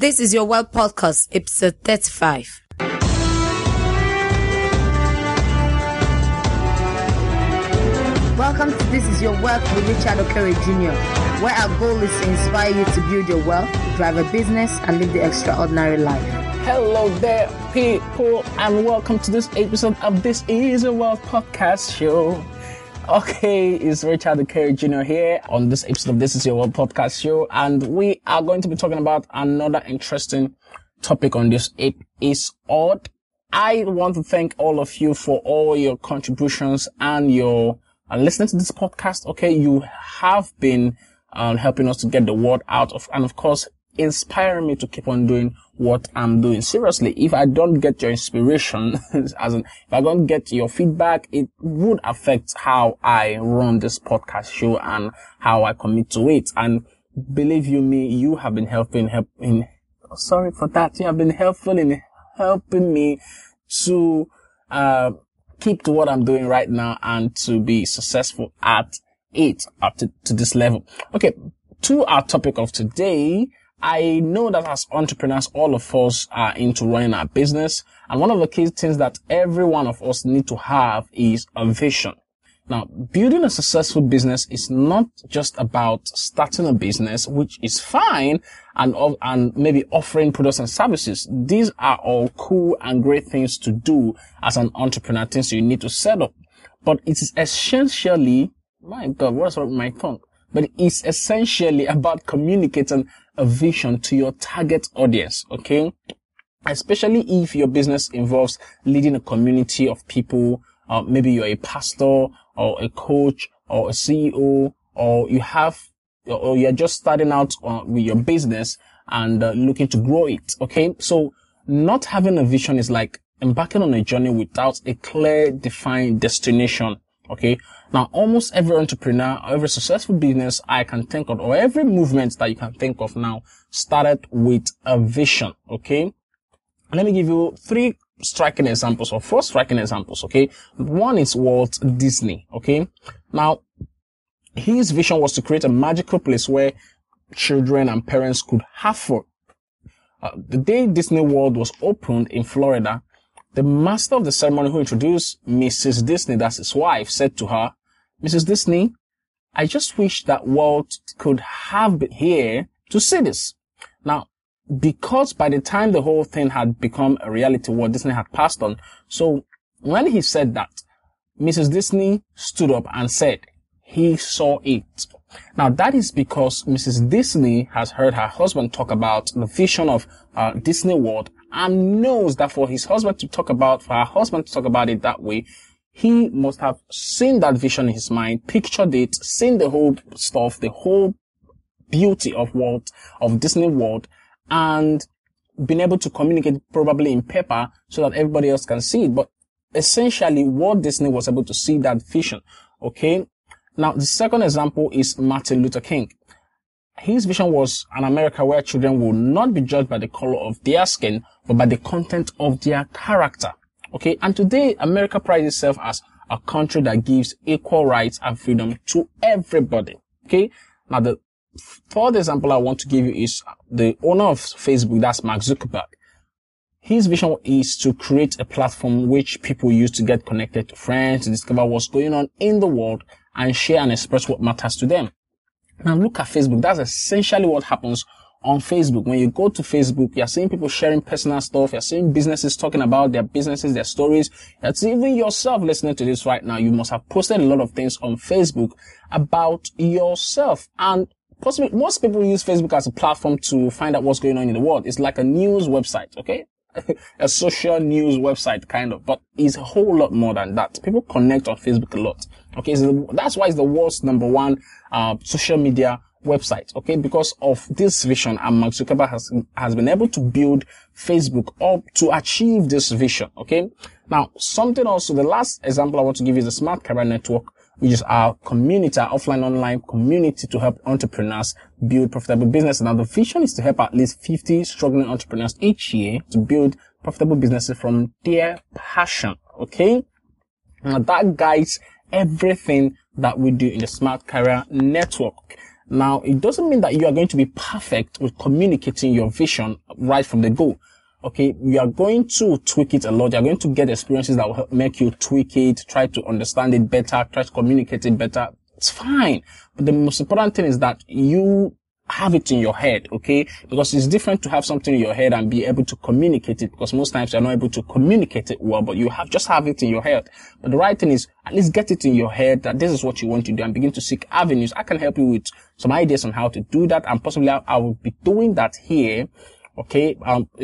This is your World Podcast, episode 35. Welcome to This Is Your Wealth with Richard Okere Jr., where our goal is to inspire you to build your wealth, drive a business, and live the extraordinary life. Hello there, people, and welcome to this episode of This Is Your Wealth Podcast Show. Okay, it's Richard Okere Jr. here on this episode of This Is Your Wealth Podcast Show, and we are going to be talking about another interesting topic on this episode. I want to thank all of you for all your contributions and your listening to this podcast. Okay, you have been helping us to get the word out and of course inspiring me to keep on doing what I'm doing. Seriously, if I don't get your inspiration, if I don't get your feedback, it would affect how I run this podcast show and how I commit to it. And believe you me, you have been sorry for that. You have been helpful in helping me to keep to what I'm doing right now and to be successful at it up to this level. Okay, to our topic of today. I know that as entrepreneurs, all of us are into running our business. And one of the key things that every one of us need to have is a vision. Now, building a successful business is not just about starting a business, which is fine, and maybe offering products and services. These are all cool and great things to do as an entrepreneur, things you need to set up. But it is essentially, my God, what's wrong with my tongue? But it's essentially about communicating a vision to your target audience, okay? Especially if your business involves leading a community of people, maybe you're a pastor or a coach or a CEO, or you're just starting out with your business and looking to grow it, okay? So not having a vision is like embarking on a journey without a clear, defined destination. Okay. Now, almost every entrepreneur, every successful business I can think of, or every movement that you can think of now started with a vision. Okay. Let me give you four striking examples. Okay. One is Walt Disney. Okay. Now, his vision was to create a magical place where children and parents could have fun. The day Disney World was opened in Florida, the master of the ceremony who introduced Mrs. Disney, that's his wife, said to her, "Mrs. Disney, I just wish that Walt could have been here to see this." Now, because by the time the whole thing had become a reality, Walt Disney had passed on. So when he said that, Mrs. Disney stood up and said he saw it. Now, that is because Mrs. Disney has heard her husband talk about the vision of Disney World and knows that for her husband to talk about it that way, he must have seen that vision in his mind, pictured it, seen the whole stuff, the whole beauty of Disney World, and been able to communicate probably in paper so that everybody else can see it. But essentially, Walt Disney was able to see that vision. Okay. Now, the second example is Martin Luther King. His vision was an America where children will not be judged by the color of their skin, but by the content of their character. Okay. And today, America prides itself as a country that gives equal rights and freedom to everybody. Okay. Now, the third example I want to give you is the owner of Facebook, that's Mark Zuckerberg. His vision is to create a platform which people use to get connected to friends, to discover what's going on in the world, and share and express what matters to them. Now look at Facebook. That's essentially what happens on Facebook. When you go to Facebook, you're seeing people sharing personal stuff. You're seeing businesses talking about their businesses, their stories. It's even yourself listening to this right now. You must have posted a lot of things on Facebook about yourself. And possibly most people use Facebook as a platform to find out what's going on in the world. It's like a news website, okay? A social news website kind of, but it's a whole lot more than that. People connect on Facebook a lot. Okay, so that's why it's the world's number one social media website. Okay, because of this vision, and Mark Zuckerberg has been able to build Facebook up to achieve this vision. Okay, now something also. The last example I want to give you is the Smart Career Network, which is our community, our offline online community to help entrepreneurs build profitable business. Now, the vision is to help at least 50 struggling entrepreneurs each year to build profitable businesses from their passion. Okay. Now, that guides everything that we do in the Smart Career Network. Now, it doesn't mean that you are going to be perfect with communicating your vision right from the go. Okay, you are going to tweak it a lot. You're going to get experiences that will help make you tweak it, try to understand it better, try to communicate it better. It's fine. But the most important thing is that you have it in your head, okay? Because it's different to have something in your head and be able to communicate it, because most times you're not able to communicate it well, but you just have it in your head. But the right thing is, at least get it in your head that this is what you want to do and begin to seek avenues. I can help you with some ideas on how to do that, and possibly I will be doing that here. Okay,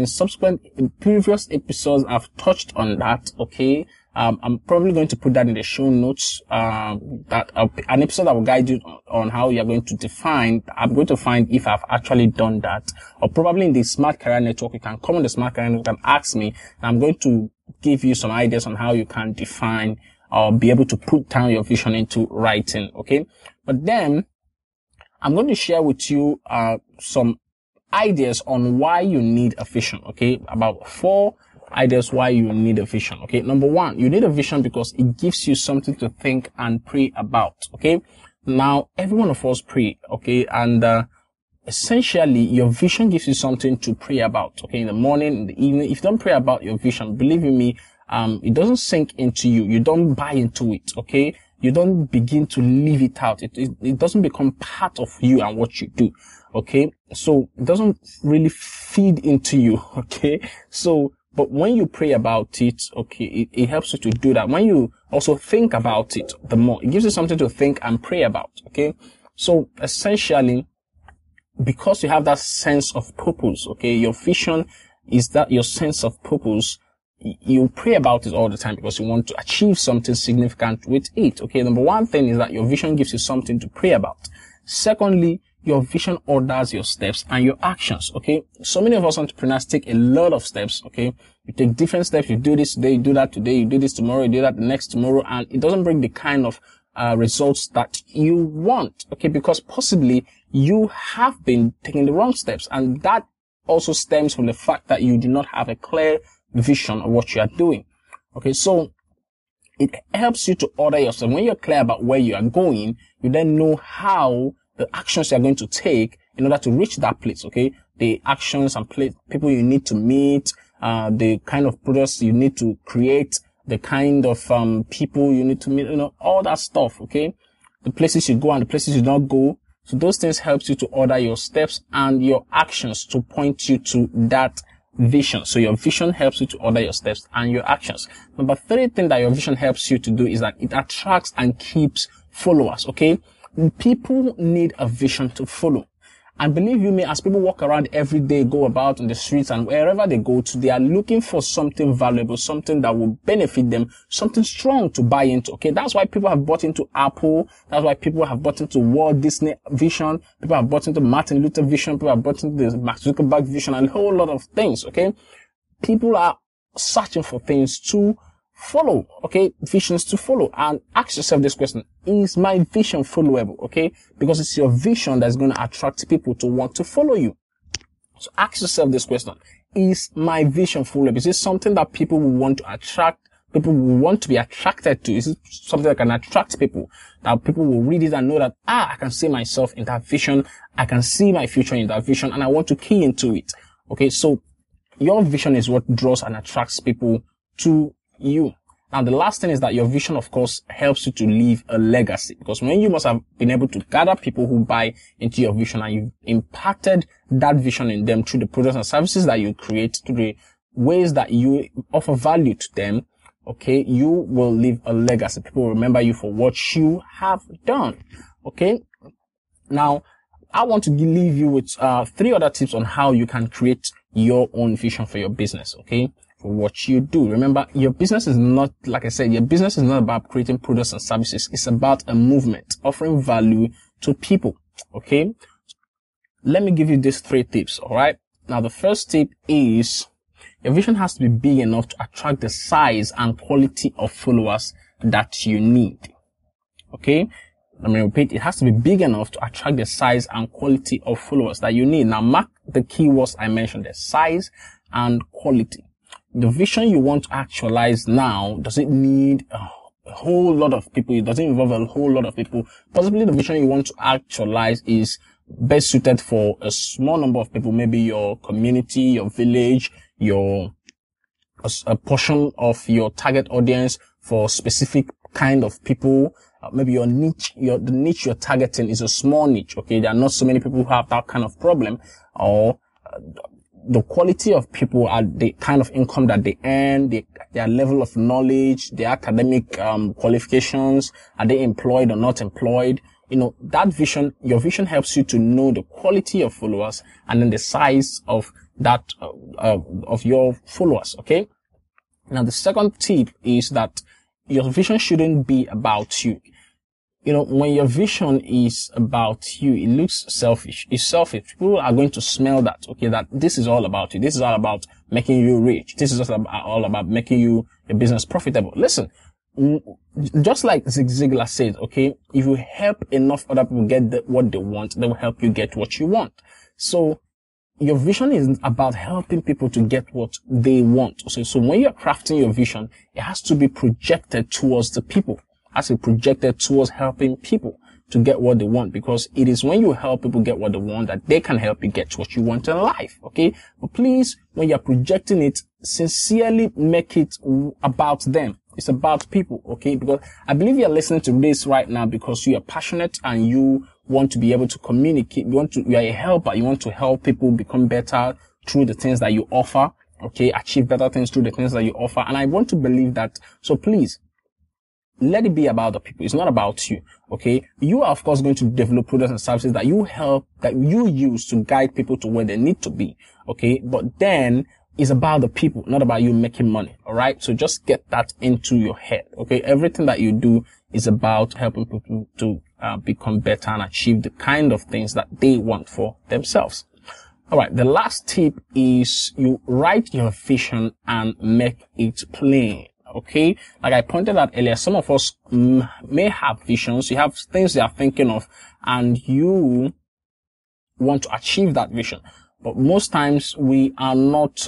in previous episodes, I've touched on that, okay. I'm probably going to put that in the show notes, an episode that will guide you on how you're going to define. I'm going to find if I've actually done that, or probably in the Smart Career Network. You can come on the Smart Career Network and ask me, and I'm going to give you some ideas on how you can define or be able to put down your vision into writing, okay. But then, I'm going to share with you, some ideas on why you need a vision, okay? About 4 ideas why you need a vision, okay? Number 1, you need a vision because it gives you something to think and pray about, okay? Now, every one of us pray, okay? And essentially, your vision gives you something to pray about, okay? In the morning, in the evening. If you don't pray about your vision, believe you me, it doesn't sink into you. You don't buy into it, okay? You don't begin to live it out. It doesn't become part of you and what you do. Okay. So it doesn't really feed into you. Okay. So, but when you pray about it, okay, it helps you to do that. When you also think about it, the more it gives you something to think and pray about. Okay. So essentially, because you have that sense of purpose, okay, your vision is that your sense of purpose. You pray about it all the time because you want to achieve something significant with it. Okay. Number 1 thing is that your vision gives you something to pray about. Secondly, your vision orders your steps and your actions. Okay. So many of us entrepreneurs take a lot of steps. Okay. You take different steps. You do this today, you do that today, you do this tomorrow, you do that the next tomorrow, and it doesn't bring the kind of results that you want. Okay. Because possibly you have been taking the wrong steps, and that also stems from the fact that you do not have a clear vision of what you are doing. Okay, so it helps you to order yourself. When you're clear about where you are going, you then know how the actions you're going to take in order to reach that place. Okay, the actions and people you need to meet, the kind of products you need to create, the kind of people you need to meet, all that stuff. Okay, the places you go and the places you don't go. So those things helps you to order your steps and your actions to point you to that vision. So your vision helps you to order your steps and your actions. Number 3 thing that your vision helps you to do is that it attracts and keeps followers. Okay. People need a vision to follow. And believe you me, as people walk around every day, go about on the streets and wherever they go to, they are looking for something valuable, something that will benefit them, something strong to buy into. Okay. That's why people have bought into Apple. That's why people have bought into Walt Disney vision. People have bought into Martin Luther vision. People have bought into the Mark Zuckerberg vision and a whole lot of things. Okay. People are searching for things to follow, okay, visions to follow, and ask yourself this question: is my vision followable? Okay, because it's your vision that's going to attract people to want to follow you. So ask yourself this question: is my vision followable? Is it something that people will want to attract? People will want to be attracted to? Is it something that can attract people? That people will read it and know that, I can see myself in that vision. I can see my future in that vision, and I want to key into it. Okay, so your vision is what draws and attracts people to you. Now, the last thing is that your vision, of course, helps you to leave a legacy, because when you must have been able to gather people who buy into your vision and you've impacted that vision in them through the products and services that you create, through the ways that you offer value to them, okay, you will leave a legacy. People will remember you for what you have done. Okay. Now, I want to leave you with 3 other tips on how you can create your own vision for your business. Okay. For what you do. Remember, your business is not, like I said, your business is not about creating products and services. It's about a movement, offering value to people. Okay. Let me give you these 3 tips. All right. Now, the first tip is your vision has to be big enough to attract the size and quality of followers that you need. Okay. Let me repeat. It has to be big enough to attract the size and quality of followers that you need. Now, mark the keywords I mentioned, the size and quality. The vision you want to actualize now, does it need a whole lot of people? It doesn't involve a whole lot of people. Possibly the vision you want to actualize is best suited for a small number of people, maybe your community, your village, a portion of your target audience for specific kind of people. Maybe your niche, the niche you're targeting is a small niche. Okay. There are not so many people who have that kind of problem, or the quality of people are the kind of income that they earn, their level of knowledge, their academic, qualifications. Are they employed or not employed? That vision, your vision helps you to know the quality of followers and then the size of that, of your followers. Okay. Now, the second tip is that your vision shouldn't be about you. When your vision is about you, it looks selfish. It's selfish. People are going to smell that, okay, that this is all about you. This is all about making you rich. This is all about making your business profitable. Listen, just like Zig Ziglar said, okay, if you help enough other people get what they want, they will help you get what you want. So your vision is about helping people to get what they want. So when you're crafting your vision, it has to be projected towards the people. Has to be projected towards helping people to get what they want, because it is when you help people get what they want that they can help you get what you want in life. Okay. But please, when you're projecting it, sincerely make it about them. It's about people. Okay. Because I believe you're listening to this right now because you are passionate and you want to be able to communicate. You are a helper. You want to help people become better through the things that you offer. Okay. Achieve better things through the things that you offer. And I want to believe that. So please, let it be about the people. It's not about you. Okay. You are, of course, going to develop products and services that you use to guide people to where they need to be. Okay. But then it's about the people, not about you making money. All right. So just get that into your head. Okay. Everything that you do is about helping people to become better and achieve the kind of things that they want for themselves. All right. The last tip is you write your vision and make it plain. Okay. Like I pointed out earlier, some of us may have visions. You have things you are thinking of and you want to achieve that vision. But most times we are not,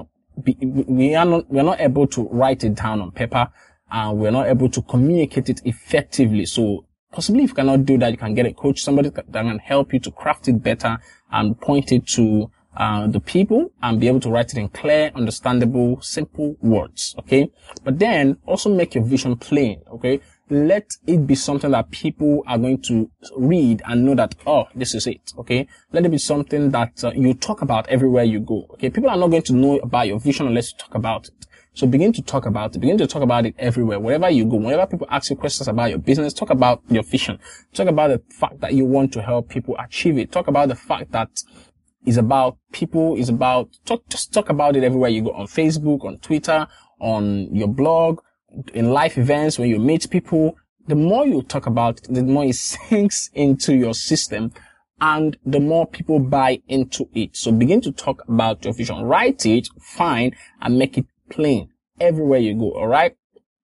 we're not able to write it down on paper and we're not able to communicate it effectively. So possibly if you cannot do that, you can get a coach, somebody that can help you to craft it better and point it to the people and be able to write it in clear, understandable, simple words. Okay. But then also make your vision plain. Okay. Let it be something that people are going to read and know that, oh, this is it. Okay. Let it be something that you talk about everywhere you go. Okay. People are not going to know about your vision unless you talk about it. So begin to talk about it. Begin to talk about it everywhere. Wherever you go, whenever people ask you questions about your business, talk about your vision. Talk about the fact that you want to help people achieve it. Talk about the fact that is about people, is about, just talk about it everywhere you go, on Facebook, on Twitter, on your blog, in live events, when you meet people. The more you talk about it, the more it sinks into your system and the more people buy into it. So begin to talk about your vision. Write it, fine, and make it plain everywhere you go. All right.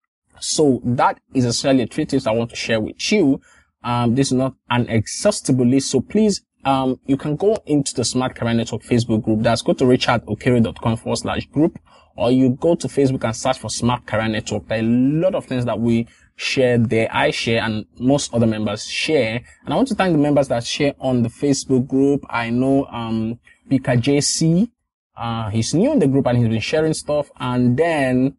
So that is essentially 3 tips I want to share with you. This is not an exhaustible list. So please, you can go into the Smart Career Network Facebook group. That's go to richardokere.com/group, or you go to Facebook and search for Smart Career Network. There are a lot of things that we share there. I share and most other members share. And I want to thank the members that share on the Facebook group. I know, Bika JC, he's new in the group and he's been sharing stuff. And then,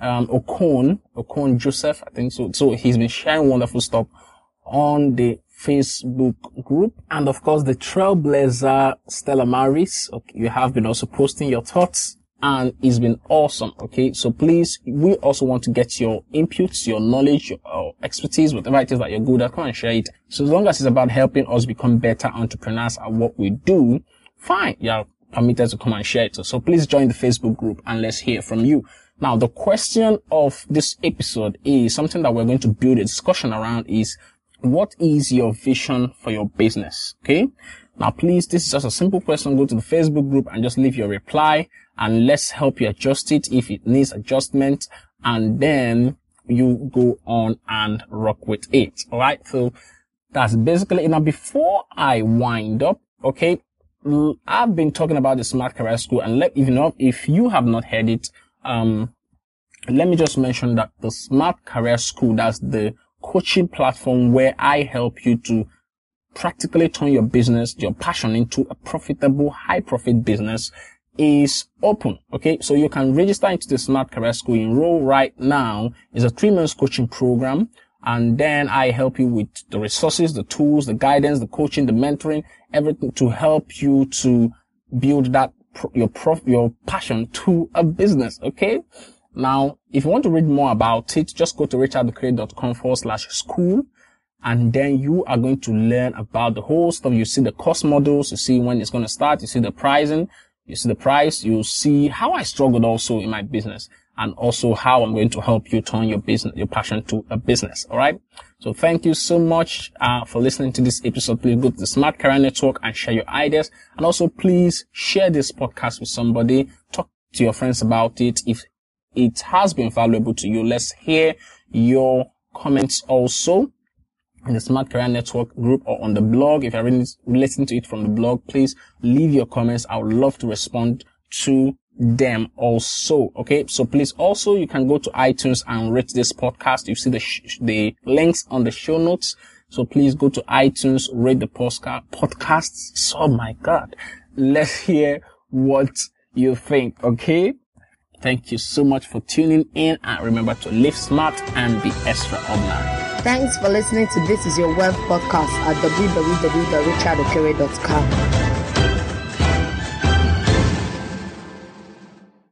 Okon Joseph, I think so. So he's been sharing wonderful stuff on the Facebook group. And of course, the trailblazer Stella Maris. Okay, you have been also posting your thoughts and it's been awesome. Okay. So please, we also want to get your inputs, your knowledge, your expertise, whatever it is that you're good at, come and share it. So as long as it's about helping us become better entrepreneurs at what we do, fine. You're permitted to come and share it. So please join the Facebook group and let's hear from you. Now, the question of this episode is something that we're going to build a discussion around is, what is your vision for your business? Okay. Now, please, this is just a simple question. Go to the Facebook group and just leave your reply and let's help you adjust it if it needs adjustment. And then you go on and rock with it. All right. So that's basically it. Now, before I wind up, okay, I've been talking about the Smart Career School, and if you have not heard it, let me just mention that the Smart Career School, that's the coaching platform where I help you to practically turn your business, your passion into a profitable, high profit business is open. Okay. So you can register into the Smart Career School. Enroll right now. It's a 3-month coaching program. And then I help you with the resources, the tools, the guidance, the coaching, the mentoring, everything to help you to build that your passion to a business. Okay. Now, if you want to read more about it, just go to richardokere.com/school. And then you are going to learn about the whole stuff. You see the course models, you see when it's going to start, you see the pricing, you see the price, you see how I struggled also in my business, and also how I'm going to help you turn your business, your passion to a business. All right. So thank you so much for listening to this episode. Please go to the Smart Career Network and share your ideas. And also please share this podcast with somebody. Talk to your friends about it. If it has been valuable to you, let's hear your comments also in the Smart Career Network group or on the blog. If you're really listening to it from the blog, please leave your comments. I would love to respond to them also. Okay. So please also, you can go to iTunes and rate this podcast. You see the links on the show notes. So please go to iTunes, rate the podcasts. Oh my God. Let's hear what you think. Okay. Thank you so much for tuning in, and remember to live smart and be extraordinary. Thanks for listening to This Is Your Wealth podcast at www.richardokere.com.